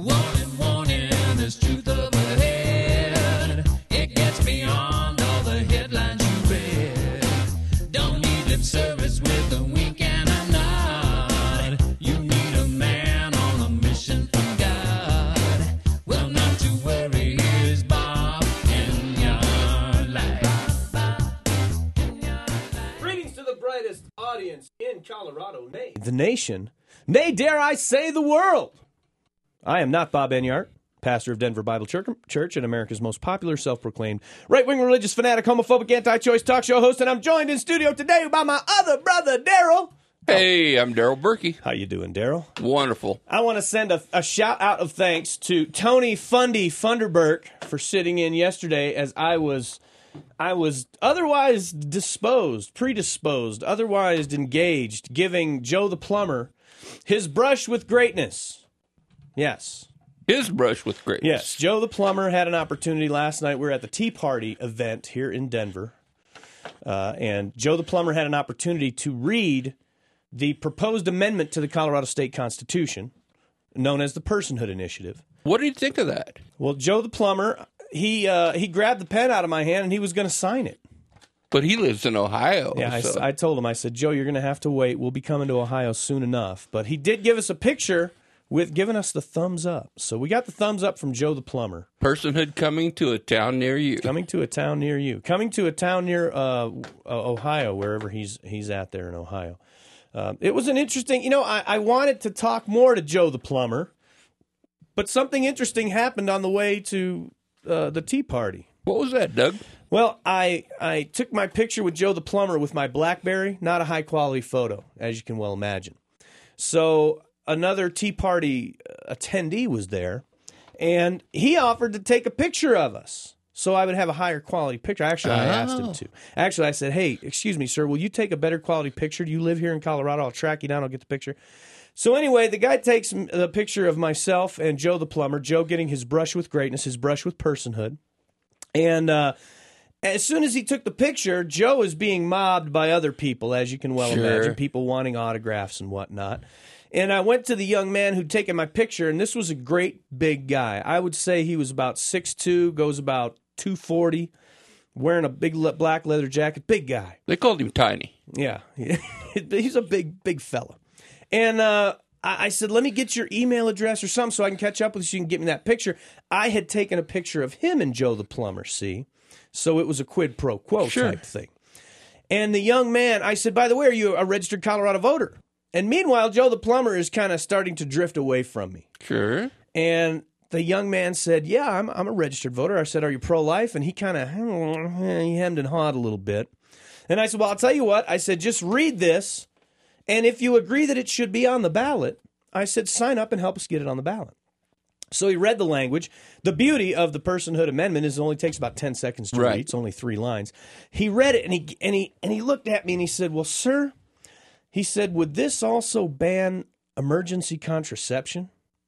Warning, warning, there's truth up ahead. It gets beyond all the headlines you read. Don't need lip service with a wink and a nod. You need a man on a mission from God. Well, not to worry, here's Bob in your life. Greetings to the brightest audience in Colorado, nay, the nation, nay, dare I say the world. I am not Bob Enyart, pastor of Denver Bible Church and America's most popular self-proclaimed right-wing religious fanatic, homophobic, anti-choice talk show host, and I'm joined in studio today by my other brother, Daryl. Hey, I'm Daryl Berkey. How you doing, Daryl? Wonderful. I want to send a shout-out of thanks to Tony Funderburk for sitting in yesterday as I was otherwise predisposed, otherwise engaged, giving Joe the plumber his brush with greatness. Yes. His brush with greatness. Yes. Joe the plumber had an opportunity last night. We were at the Tea Party event here in Denver. And Joe the plumber had an opportunity to read the proposed amendment to the Colorado State Constitution, known as the Personhood Initiative. What did you think of that? Well, Joe the plumber, he grabbed the pen out of my hand and he was going to sign it. But he lives in Ohio. Yeah, so. I told him, I said, Joe, you're going to have to wait. We'll be coming to Ohio soon enough. But he did give us a picture with giving us the thumbs up. So we got the thumbs up from Joe the plumber. Personhood coming to a town near you. Coming to a town near you. Coming to a town near Ohio, wherever he's at there in Ohio. It was an interesting, I wanted to talk more to Joe the plumber, but something interesting happened on the way to the Tea Party. What was that, Doug? Well, I took my picture with Joe the plumber with my BlackBerry, not a high-quality photo, as you can well imagine. So another Tea Party attendee was there, and he offered to take a picture of us so I would have a higher quality picture. Actually, I asked him to. Actually, I said, hey, excuse me, sir, will you take a better quality picture? Do you live here in Colorado? I'll track you down. I'll get the picture. So anyway, the guy takes the picture of myself and Joe the plumber, Joe getting his brush with greatness, his brush with personhood. And as soon as he took the picture, Joe is being mobbed by other people, as you can well imagine, people wanting autographs and whatnot. And I went to the young man who'd taken my picture, and this was a great big guy. I would say he was about 6'2", goes about 240, wearing a big black leather jacket, big guy. They called him Tiny. Yeah, he's a big fella. And I said, let me get your email address or something so I can catch up with you so you can get me that picture. I had taken a picture of him and Joe the plumber, see? So it was a quid pro quo type thing. And the young man, I said, by the way, are you a registered Colorado voter? And meanwhile, Joe the plumber is kind of starting to drift away from me. Sure. And the young man said, yeah, I'm a registered voter. I said, are you pro-life? And he kind of he hemmed and hawed a little bit. And I said, well, I'll tell you what. I said, just read this. And if you agree that it should be on the ballot, I said, sign up and help us get it on the ballot. So he read the language. The beauty of the Personhood Amendment is it only takes about 10 seconds to read. It's only 3 lines. He read it, and he looked at me, and he said, well, sir, he said, would this also ban emergency contraception?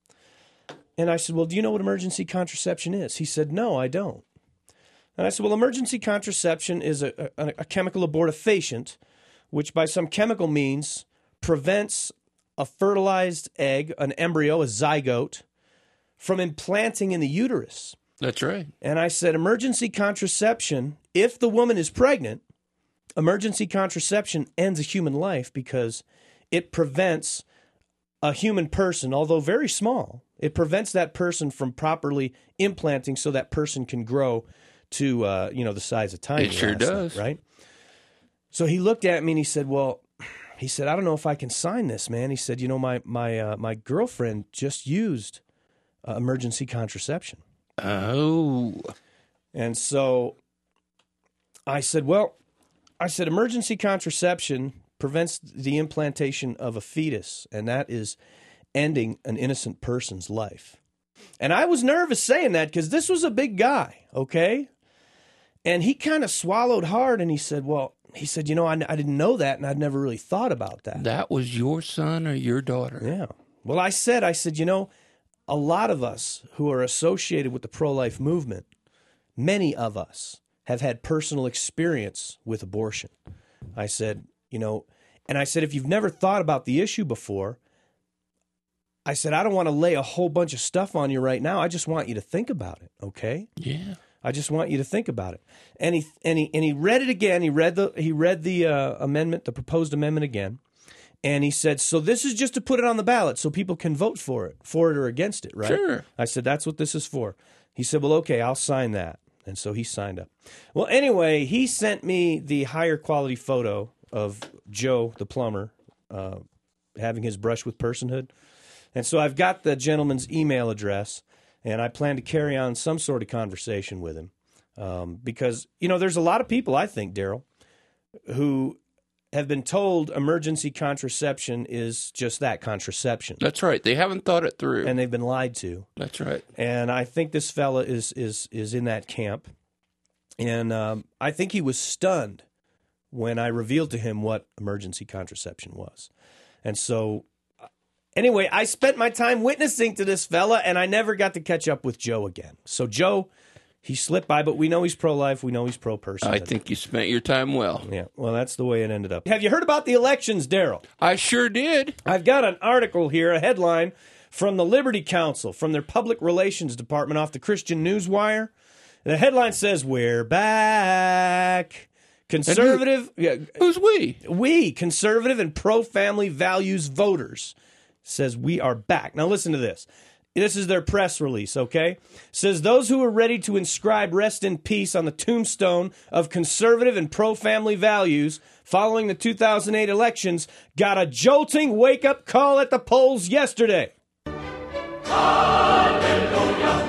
And I said, well, do you know what emergency contraception is? He said, no, I don't. And I said, well, emergency contraception is a chemical abortifacient, which by some chemical means prevents a fertilized egg, an embryo, a zygote, from implanting in the uterus. That's right. And I said, emergency contraception, if the woman is pregnant, emergency contraception ends a human life because it prevents a human person, although very small, it prevents that person from properly implanting so that person can grow to, the size of tiny. It sure does. Right? So he looked at me and he said, well, I don't know if I can sign this, man. He said, my girlfriend just used emergency contraception. Oh. And so I said, emergency contraception prevents the implantation of a fetus, and that is ending an innocent person's life. And I was nervous saying that because this was a big guy, okay? And he kind of swallowed hard, and he said, I didn't know that, and I'd never really thought about that. That was your son or your daughter? Yeah. Well, I said, a lot of us who are associated with the pro-life movement, many of us have had personal experience with abortion. I said, if you've never thought about the issue before, I said, I don't want to lay a whole bunch of stuff on you right now. I just want you to think about it, okay? Yeah. I just want you to think about it. And he read it again. He read the amendment, the proposed amendment again. And he said, so this is just to put it on the ballot so people can vote for it or against it, right? Sure. I said, that's what this is for. He said, well, okay, I'll sign that. And so he signed up. Well, anyway, he sent me the higher quality photo of Joe, the plumber, having his brush with personhood. And so I've got the gentleman's email address, and I plan to carry on some sort of conversation with him. Because, there's a lot of people, I think, Daryl, who have been told emergency contraception is just that, contraception. That's right. They haven't thought it through. And they've been lied to. That's right. And I think this fella is in that camp. And I think he was stunned when I revealed to him what emergency contraception was. And so, anyway, I spent my time witnessing to this fella, and I never got to catch up with Joe again. So Joe, he slipped by, but we know he's pro-life. We know he's pro-person. I think you spent your time well. Yeah, well, that's the way it ended up. Have you heard about the elections, Daryl? I sure did. I've got an article here, a headline from the Liberty Counsel, from their public relations department off the Christian Newswire. The headline says, we're back. Conservative. Who's we? We, conservative and pro-family values voters, says we are back. Now listen to this. This is their press release, okay? Says those who are ready to inscribe rest in peace on the tombstone of conservative and pro-family values following the 2008 elections got a jolting wake-up call at the polls yesterday. Hallelujah.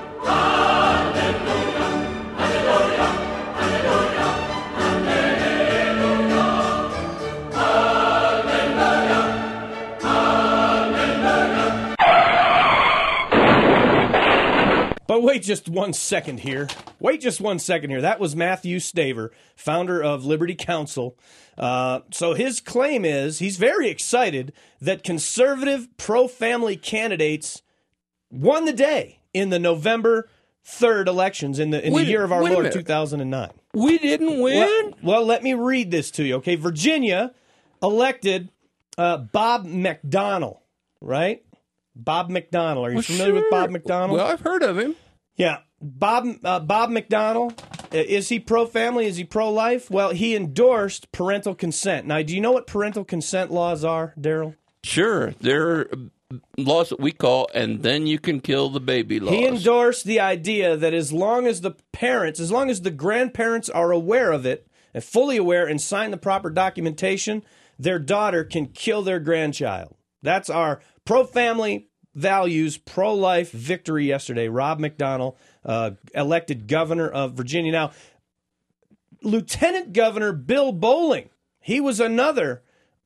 But wait just 1 second here. That was Matthew Staver, founder of Liberty Counsel. So his claim is he's very excited that conservative pro-family candidates won the day in the November 3rd elections in the year of our Lord 2009. We didn't win? Well, let me read this to you, okay? Virginia elected Bob McDonnell, right? Bob McDonnell. Are you familiar with Bob McDonnell? Well, I've heard of him. Yeah. Bob McDonnell, is he pro-family? Is he pro-life? Well, he endorsed parental consent. Now, do you know what parental consent laws are, Daryl? Sure. They're laws that we call, and then you can kill the baby laws. He endorsed the idea that as long as the grandparents are aware of it, and fully aware and sign the proper documentation, their daughter can kill their grandchild. That's our pro-family values, pro-life victory yesterday. Rob McDonnell, elected governor of Virginia. Now, Lieutenant Governor Bill Bolling, he was another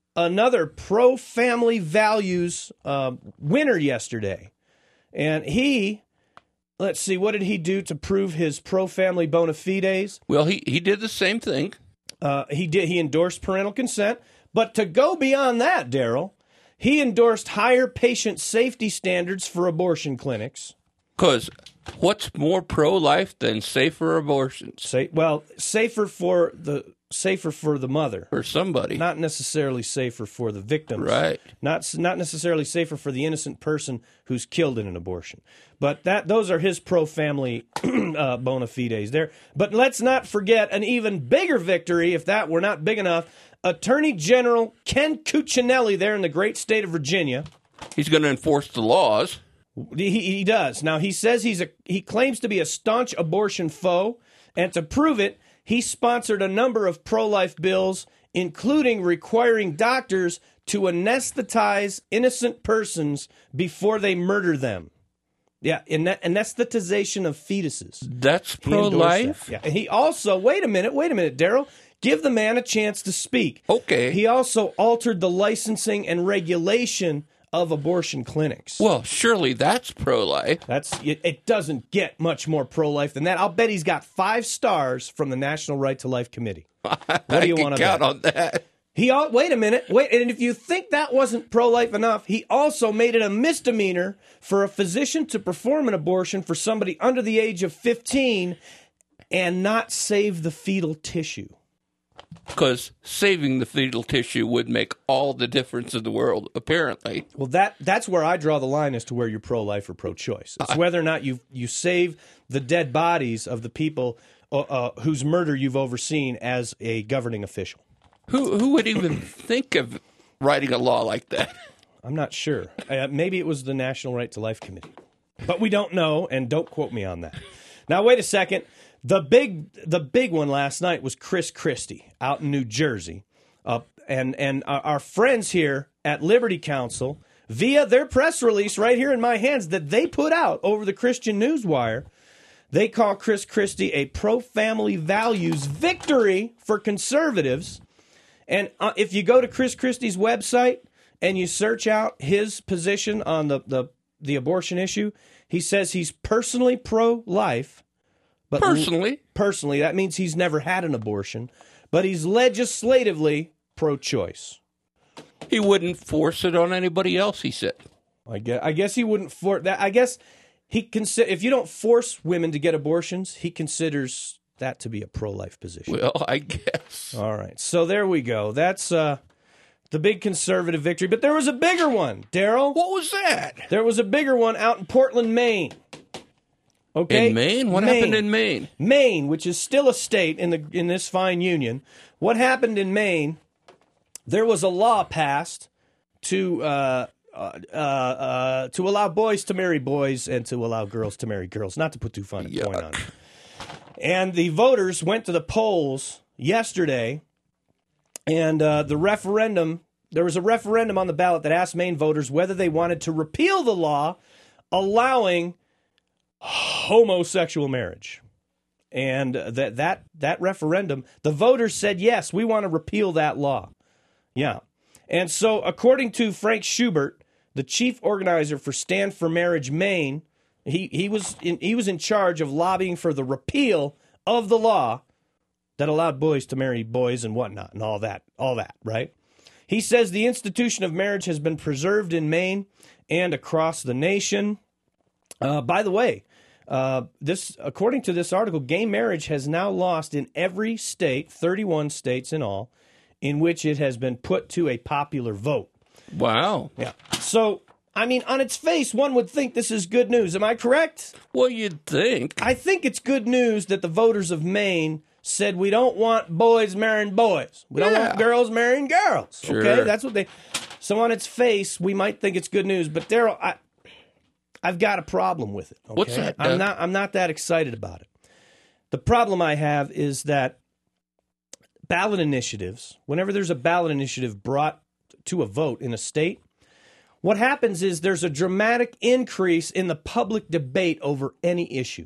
pro-family values winner yesterday. And let's see, what did he do to prove his pro-family bona fides? Well, he did the same thing. He endorsed parental consent. But to go beyond that, Daryl, he endorsed higher patient safety standards for abortion clinics. Because what's more pro-life than safer abortions? Safer for the mother. For somebody. Not necessarily safer for the victims. Right. Not necessarily safer for the innocent person who's killed in an abortion. But those are his pro-family bona fides there. But let's not forget an even bigger victory, if that were not big enough. Attorney General Ken Cuccinelli there in the great state of Virginia. He's going to enforce the laws. He does. Now, he says he claims to be a staunch abortion foe, and to prove it, he sponsored a number of pro-life bills, including requiring doctors to anesthetize innocent persons before they murder them. Yeah, anesthetization of fetuses. That's pro-life? Yeah. And he also, wait a minute, Daryl. Give the man a chance to speak. Okay. He also altered the licensing and regulation of abortion clinics. Well, surely that's pro-life. It doesn't get much more pro-life than that. I'll bet he's got 5 stars from the National Right to Life Committee. What do you want to count on that? Wait a minute. And if you think that wasn't pro-life enough, he also made it a misdemeanor for a physician to perform an abortion for somebody under the age of 15 and not save the fetal tissue. Because saving the fetal tissue would make all the difference in the world, apparently. Well, that's where I draw the line as to where you're pro-life or pro-choice. It's whether or not you save the dead bodies of the people whose murder you've overseen as a governing official. Who would even think of writing a law like that? I'm not sure. Maybe it was the National Right to Life Committee. But we don't know, and don't quote me on that. Now, wait a second. The big one last night was Chris Christie out in New Jersey. And our friends here at Liberty Counsel, via their press release right here in my hands that they put out over the Christian Newswire, they call Chris Christie a pro-family values victory for conservatives. And if you go to Chris Christie's website and you search out his position on the abortion issue, he says he's personally pro-life. But personally, that means he's never had an abortion, but he's legislatively pro-choice. He wouldn't force it on anybody else, he said. I guess he wouldn't force that. I guess if you don't force women to get abortions, he considers that to be a pro-life position. Well, I guess. All right, so there we go. That's the big conservative victory. But there was a bigger one, Daryl. What was that? There was a bigger one out in Portland, Maine. Okay. In Maine? What happened in Maine? Maine, which is still a state in this fine union. What happened in Maine? There was a law passed to allow boys to marry boys and to allow girls to marry girls. Not to put too fine a point on it. And the voters went to the polls yesterday, and the referendum. There was a referendum on the ballot that asked Maine voters whether they wanted to repeal the law allowing homosexual marriage. And that referendum, the voters said, yes, we want to repeal that law. Yeah. And so according to Frank Schubert, the chief organizer for Stand for Marriage Maine, he was in charge of lobbying for the repeal of the law that allowed boys to marry boys and whatnot and all that, right? He says the institution of marriage has been preserved in Maine and across the nation. By the way, according to this article, gay marriage has now lost in every state, 31 states in all, in which it has been put to a popular vote. Wow. Yeah. So, I mean, on its face, one would think this is good news. Am I correct? Well, you'd think. I think it's good news that the voters of Maine said we don't want boys marrying boys. We don't want girls marrying girls. Sure. Okay? That's what they... So on its face, we might think it's good news, but Daryl, I've got a problem with it. Okay? What's that? I'm not that excited about it. The problem I have is that ballot initiatives, whenever there's a ballot initiative brought to a vote in a state, what happens is there's a dramatic increase in the public debate over any issue.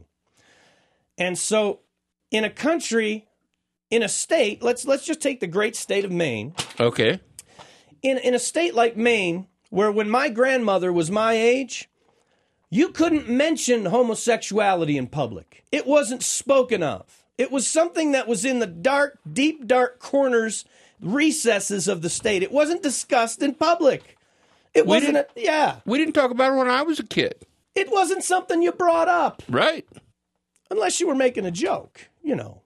And so in a country, in a state, let's just take the great state of Maine. Okay. In a state like Maine, where when my grandmother was my age, you couldn't mention homosexuality in public. It wasn't spoken of. It was something that was in the dark, deep, dark corners, recesses of the state. It wasn't discussed in public. We didn't talk about it when I was a kid. It wasn't something you brought up. Right. Unless you were making a joke, you know.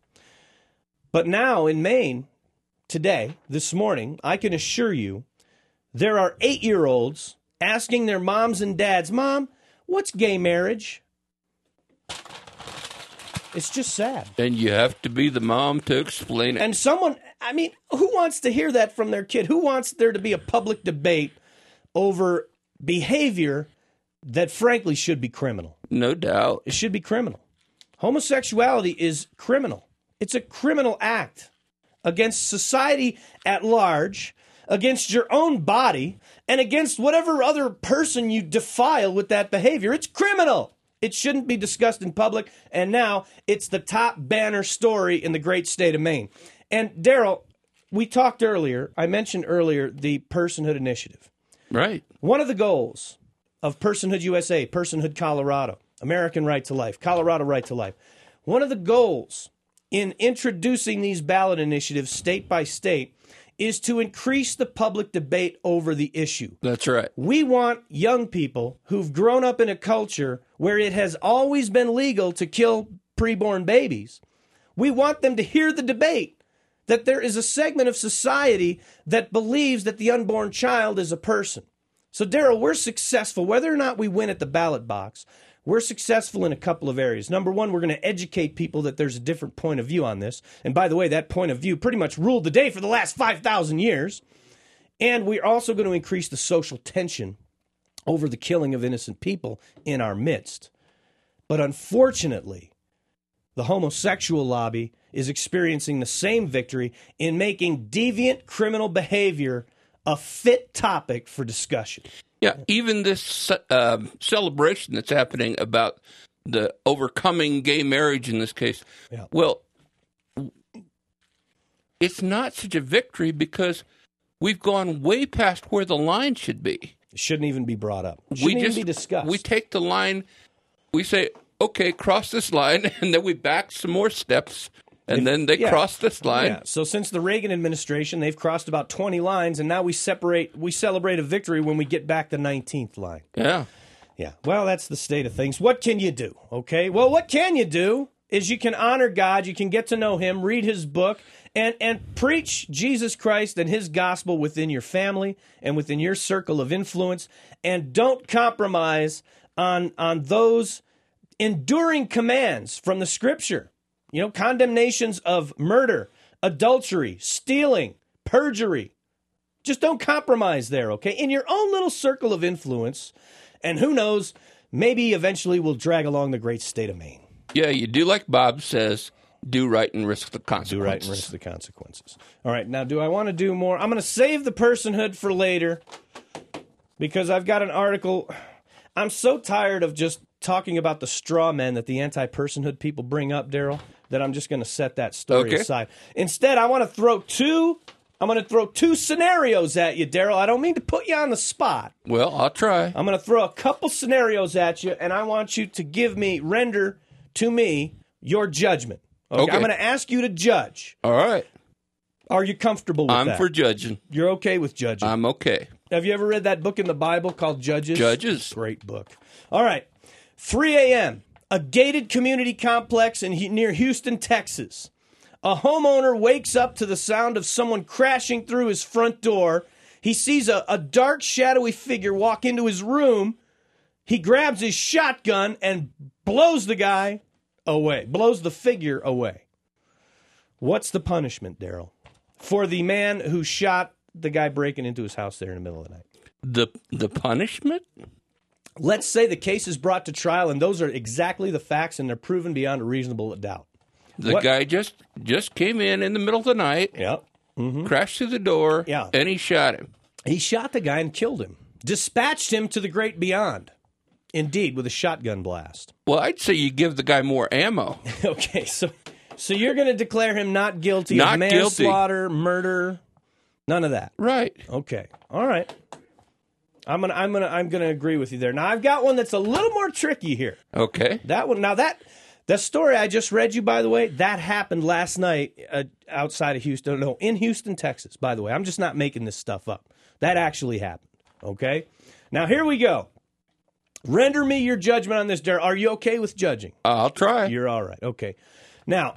But now in Maine, today, this morning, I can assure you, there are 8-year-olds asking their moms and dads, Mom, what's gay marriage? It's just sad. And you have to be the mom to explain it. And someone, I mean, who wants to hear that from their kid? Who wants there to be a public debate over behavior that frankly should be criminal? No doubt. It should be criminal. Homosexuality is criminal. It's a criminal act against society at large, against your own body, and against whatever other person you defile with that behavior. It's criminal. It shouldn't be discussed in public, and now it's the top banner story in the great state of Maine. And Daryl, we talked earlier, I mentioned earlier the Personhood Initiative. Right. One of the goals of Personhood USA, Personhood Colorado, American Right to Life, Colorado Right to Life, one of the goals in introducing these ballot initiatives state by state is to increase the public debate over the issue. That's right. We want young people who've grown up in a culture where it has always been legal to kill preborn babies. We want them to hear the debate that there is a segment of society that believes that the unborn child is a person. So, Daryl, we're successful. Whether or not we win at the ballot box, we're successful in a couple of areas. Number one, we're going to educate people that there's a different point of view on this. And by the way, that point of view pretty much ruled the day for the last 5,000 years. And we're also going to increase the social tension over the killing of innocent people in our midst. But unfortunately, the homosexual lobby is experiencing the same victory in making deviant criminal behavior a fit topic for discussion. Yeah, even this celebration that's happening about the overcoming gay marriage in this case, Yeah. well, it's not such a victory because we've gone way past where the line should be. It shouldn't even be brought up. It shouldn't even be discussed. We take the line, we say, okay, cross this line, and then we back some more steps, and then they cross this line. Yeah. So since the Reagan administration, they've crossed about 20 lines, and now we celebrate a victory when we get back the 19th line. Yeah. Yeah. Well, that's the state of things. What can you do? Okay. Well, what can you do is you can honor God, you can get to know Him, read His book, and preach Jesus Christ and His gospel within your family and within your circle of influence, and don't compromise on those enduring commands from the Scripture. You know, condemnations of murder, adultery, stealing, perjury. Just don't compromise there, okay? In your own little circle of influence, and who knows, maybe eventually we'll drag along the great state of Maine. Yeah, you do like Bob says, do right and risk the consequences. Do right and risk the consequences. All right, now do I want to do more? I'm going to save the personhood for later because I've got an article. I'm so tired of just talking about the straw men that the anti-personhood people bring up, Daryl, that I'm just going to set that story aside. Instead, I want to throw two scenarios at you, Daryl. I don't mean to put you on the spot. Well, I'll try. I'm going to throw a couple scenarios at you, and I want you to render to me your judgment. Okay. I'm going to ask you to judge. All right. Are you comfortable with that? I'm for judging. You're okay with judging? I'm okay. Have you ever read that book in the Bible called Judges? Judges. Great book. All right. 3 a.m., a gated community complex near Houston, Texas. A homeowner wakes up to the sound of someone crashing through his front door. He sees a dark, shadowy figure walk into his room. He grabs his shotgun and blows the guy away, blows the figure away. What's the punishment, Daryl, for the man who shot the guy breaking into his house there in the middle of the night? The punishment? Let's say the case is brought to trial, and those are exactly the facts, and they're proven beyond a reasonable doubt. The guy just came in the middle of the night, crashed through the door, and he shot him. He shot the guy and killed him. Dispatched him to the great beyond. Indeed, with a shotgun blast. Well, I'd say you give the guy more ammo. Okay, so you're going to declare him not guilty of manslaughter, murder, none of that. Right. Okay. All right. I'm gonna agree with you there. Now I've got one that's a little more tricky here. Okay. That one. Now that story I just read you, by the way, that happened last night outside of Houston. No, in Houston, Texas. By the way, I'm just not making this stuff up. That actually happened. Okay. Now here we go. Render me your judgment on this, Darryl. Are you okay with judging? I'll try. You're all right. Okay. Now,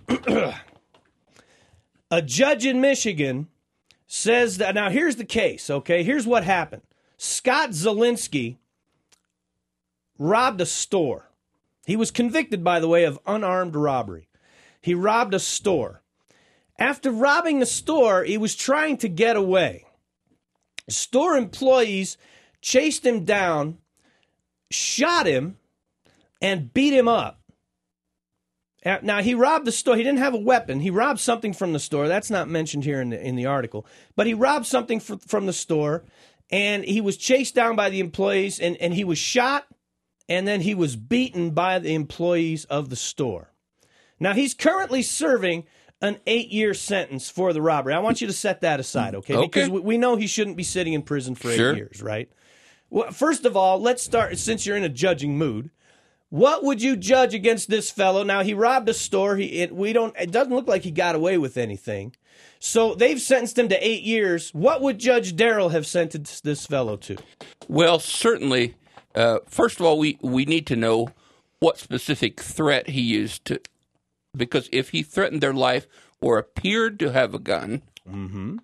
a judge in Michigan says that. Now here's the case. Okay. Here's what happened. Scott Zielinski robbed a store. He was convicted, by the way, of unarmed robbery. He robbed a store. After robbing the store, he was trying to get away. Store employees chased him down, shot him, and beat him up. Now, he robbed the store. He didn't have a weapon. He robbed something from the store. That's not mentioned here in the article. But he robbed something from the store. And he was chased down by the employees, and he was shot, and then he was beaten by the employees of the store. Now, he's currently serving an 8-year sentence for the robbery. I want you to set that aside, okay? Because we know he shouldn't be sitting in prison for 8 years, right? Well, first of all, let's start, since you're in a judging mood. What would you judge against this fellow? Now, he robbed a store. It doesn't look like he got away with anything. So they've sentenced him to 8 years. What would Judge Darrell have sentenced this fellow to? Well, certainly, first of all, we need to know what specific threat he used to, because if he threatened their life or appeared to have a gun, Mm-hmm.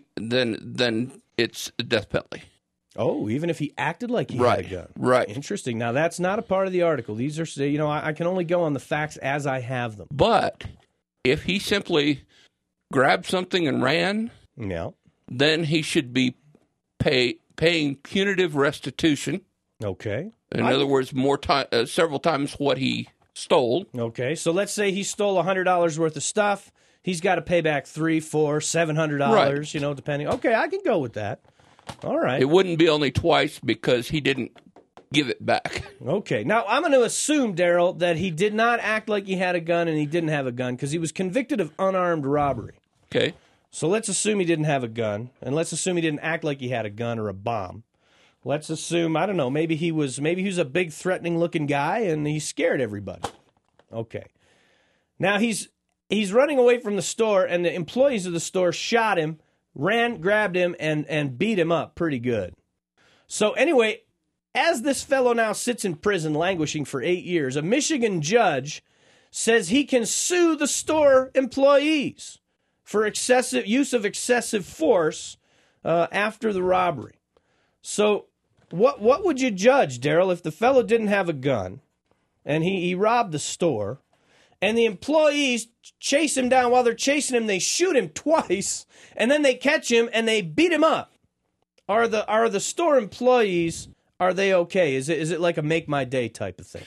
then it's a death penalty. Oh, even if he acted like he had a gun. Right. Interesting. Now, that's not a part of the article. These are, I can only go on the facts as I have them. But if he simply grabbed something and ran, Yeah. then he should be paying punitive restitution. Okay. In other words, several times what he stole. Okay. So let's say he stole $100 worth of stuff. He's got to pay back $300, $400, $700, Right. depending. Okay, I can go with that. All right. It wouldn't be only twice because he didn't give it back. Okay. Now, I'm going to assume, Daryl, that he did not act like he had a gun and he didn't have a gun because he was convicted of unarmed robbery. Okay. So let's assume he didn't have a gun, and let's assume he didn't act like he had a gun or a bomb. Let's assume, I don't know, maybe he was a big threatening-looking guy and he scared everybody. Okay. Now he's running away from the store, and the employees of the store shot him, grabbed him, and beat him up pretty good. So anyway, as this fellow now sits in prison languishing for 8 years, a Michigan judge says he can sue the store employees for excessive use of excessive force after the robbery. So what would you judge, Daryl, if the fellow didn't have a gun and he robbed the store and the employees chase him down? While they're chasing him, they shoot him twice, and then they catch him and they beat him up. Are the store employees, are they okay? Is it like a make my day type of thing?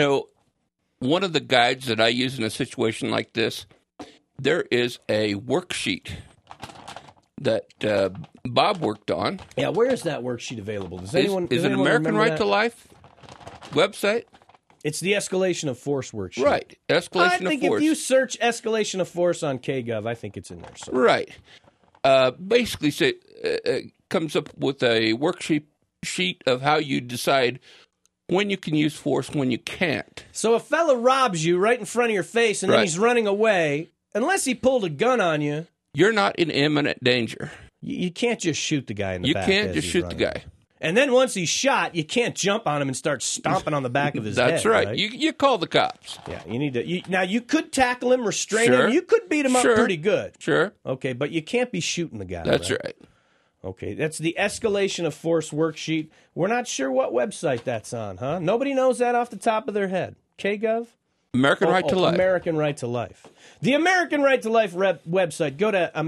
One of the guides that I use in a situation like this, there is a worksheet that Bob worked on. Yeah, where is that worksheet available? Does Is anyone it American remember Right that? to Life website? It's the escalation of force worksheet. Right. Escalation of force. I think if you search escalation of force on KGov, I think it's in there. So. Right. Basically, comes up with a worksheet of how you decide when you can use force, when you can't. So a fella robs you right in front of your face, and then Right. he's running away. Unless he pulled a gun on you, You're not in imminent danger. you can't just shoot the guy in the You back. can't as just he's shoot the running. guy. And then once he's shot, you can't jump on him and start stomping on the back of his head. That's right. You call the cops. Yeah, you need to. Now, you could tackle him, restrain Sure. him. You could beat him up Sure. pretty good. Sure. Okay, but you can't be shooting the guy. That's right. Okay, that's the escalation of force worksheet. We're not sure what website that's on, huh? Nobody knows that off the top of their head. KGov? American Right to Life. American Right to Life. The American Right to Life website. Go to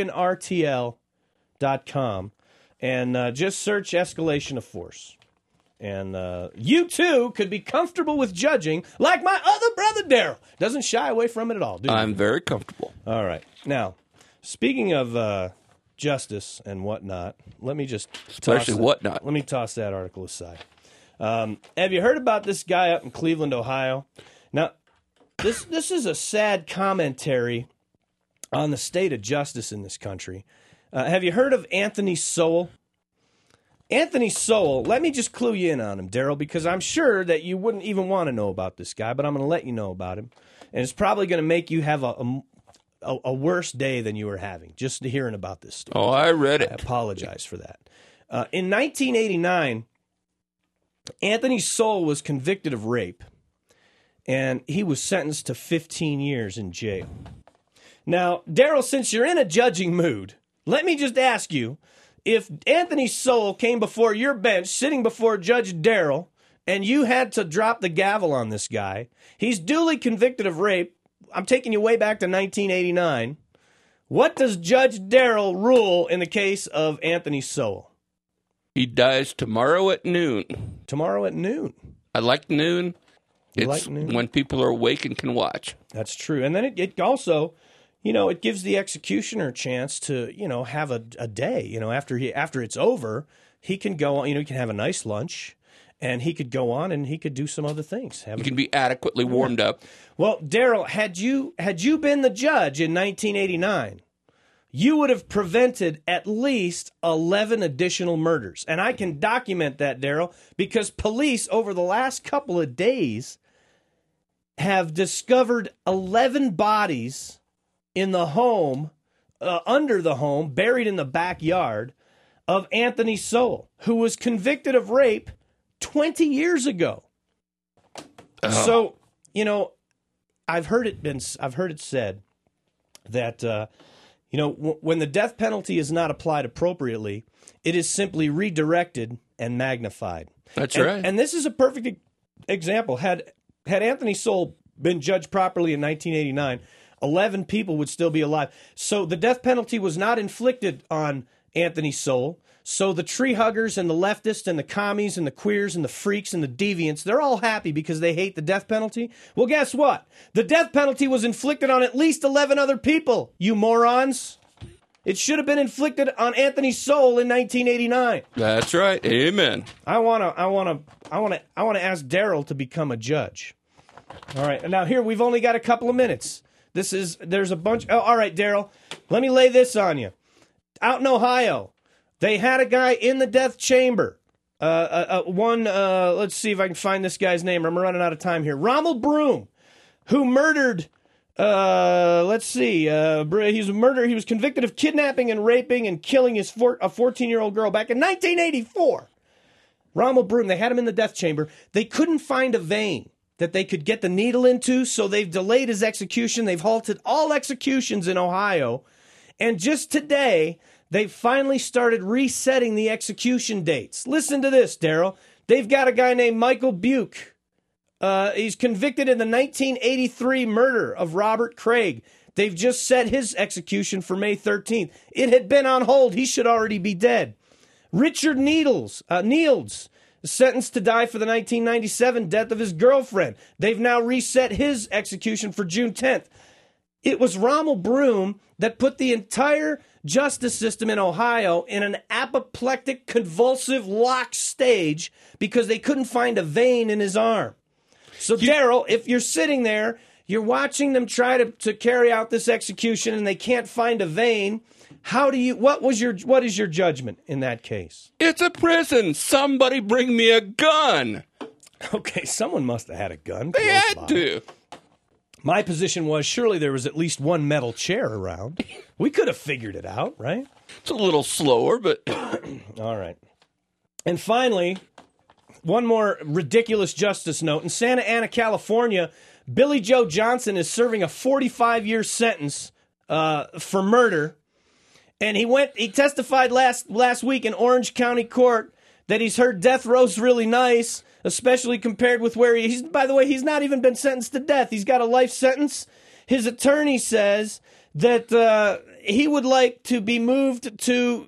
AmericanRTL.com and just search escalation of force. And you, too, could be comfortable with judging like my other brother, Daryl. Doesn't shy away from it at all, do you? I'm very comfortable. All right. Now, speaking of justice and whatnot, let me just Especially whatnot. Let me toss that article aside. Have you heard about this guy up in Cleveland, Ohio? Now, this is a sad commentary on the state of justice in this country. Have you heard of Anthony Sowell? Anthony Sowell, let me just clue you in on him, Daryl, because I'm sure that you wouldn't even want to know about this guy, but I'm going to let you know about him. And it's probably going to make you have a worse day than you were having, just hearing about this story. Oh, I read I it. apologize for that. In 1989, Anthony Sowell was convicted of rape, and he was sentenced to 15 years in jail. Now, Daryl, since you're in a judging mood, let me just ask you, if Anthony Sowell came before your bench, sitting before Judge Daryl, and you had to drop the gavel on this guy, he's duly convicted of rape. I'm taking you way back to 1989. What does Judge Daryl rule in the case of Anthony Sowell? He dies tomorrow at noon. Tomorrow at noon. I like noon. You It's like noon? when people are awake and can watch. That's true. And then it also, it gives the executioner a chance to, have a day. After it's over, he can go on, he can have a nice lunch, and he could go on and he could do some other things. You can be adequately warmed up. Well, Daryl, had you been the judge in 1989, you would have prevented at least 11 additional murders. And I can document that, Daryl, because police over the last couple of days have discovered 11 bodies in the home, under the home, buried in the backyard of Anthony Sowell, who was convicted of rape 20 years ago. So, I've heard it said that, when the death penalty is not applied appropriately, it is simply redirected and magnified. That's right. And this is a perfect example. Had Anthony Sowell been judged properly in 1989, 11 people would still be alive. So the death penalty was not inflicted on Anthony Sowell. So the tree huggers and the leftists and the commies and the queers and the freaks and the deviants, they're all happy because they hate the death penalty. Well, guess what? The death penalty was inflicted on at least 11 other people, you morons. It should have been inflicted on Anthony Sowell in 1989. That's right. Amen. I want to ask Daryl to become a judge. All right. Now here we've only got a couple of minutes. There's a bunch. Oh, all right, Daryl. Let me lay this on you. Out in Ohio, they had a guy in the death chamber. Let's see if I can find this guy's name. I'm running out of time here. Rommel Broom, who murdered. Let's see. He was convicted of kidnapping and raping and killing a 14-year-old girl back in 1984. Rommel Broom. They had him in the death chamber. They couldn't find a vein that they could get the needle into, so they've delayed his execution. They've halted all executions in Ohio. And just today, they finally started resetting the execution dates. Listen to this, Daryl. They've got a guy named Michael Buke. He's convicted in the 1983 murder of Robert Craig. They've just set his execution for May 13th. It had been on hold. He should already be dead. Richard Niels, sentenced to die for the 1997 death of his girlfriend. They've now reset his execution for June 10th. It was Rommel Broom that put the entire justice system in Ohio in an apoplectic, convulsive lock stage because they couldn't find a vein in his arm. So, Daryl, if you're sitting there, you're watching them try to carry out this execution and they can't find a vein, what is your judgment in that case? It's a prison. Somebody bring me a gun. Okay, someone must have had a gun. They had to. My position was surely there was at least one metal chair around. We could have figured it out, right? It's a little slower, but... All right. And finally, one more ridiculous justice note. In Santa Ana, California, Billy Joe Johnson is serving a 45-year sentence for murder. And he testified last week in Orange County Court that he's heard death row's really nice, especially compared with where he's. By the way, he's not even been sentenced to death. He's got a life sentence. His attorney says that he would like to be moved to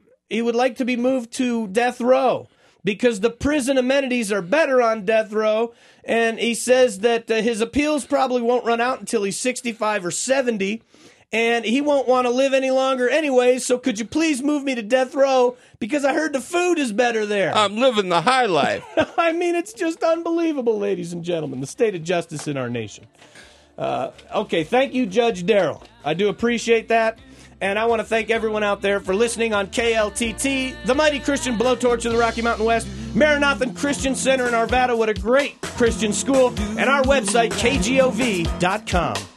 death row because the prison amenities are better on death row. And he says that his appeals probably won't run out until he's 65 or 70. And he won't want to live any longer anyway, so could you please move me to death row? Because I heard the food is better there. I'm living the high life. I mean, it's just unbelievable, ladies and gentlemen, the state of justice in our nation. Okay, thank you, Judge Daryl. I do appreciate that. And I want to thank everyone out there for listening on KLTT, the mighty Christian blowtorch of the Rocky Mountain West, Maranatha Christian Center in Arvada. What a great Christian school. And our website, KGOV.com.